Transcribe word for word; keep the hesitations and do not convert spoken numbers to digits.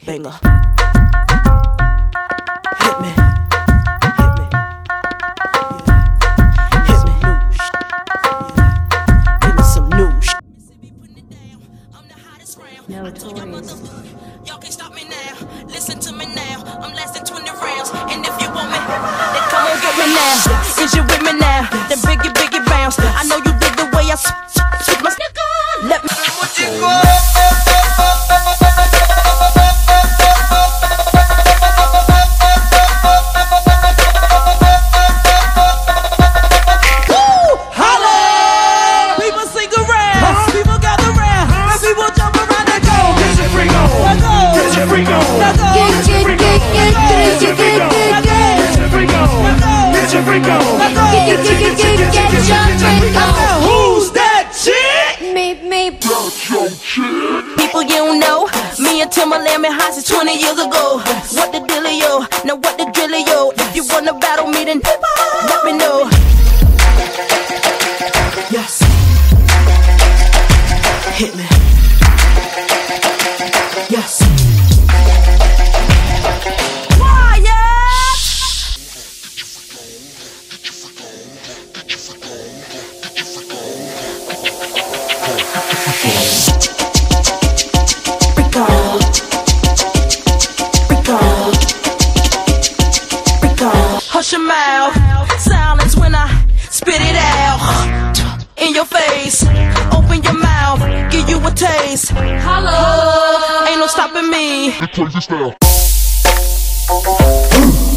banger. Hit me, hit me, yeah. Hit me, yeah. Give me some new shit. Notorious. Y'all can't stop me now. Listen to me now. I'm less than twenty rounds. And if you want me, then come on get me now. Is you with me now? Then biggie, biggie bounce. I know you dig the way I switch my sneaker. Let me. Who's that chick? Me, me. People you don't know, me and Timberland been high since twenty years ago. What the dealio? Now what the drillio? If you wanna battle me, then let me know. Yes. Hit me. Yes. Hush your mouth, silence when I spit it out in your face. Open your mouth, give you a taste. Hello, ain't no stopping me. The crazy style.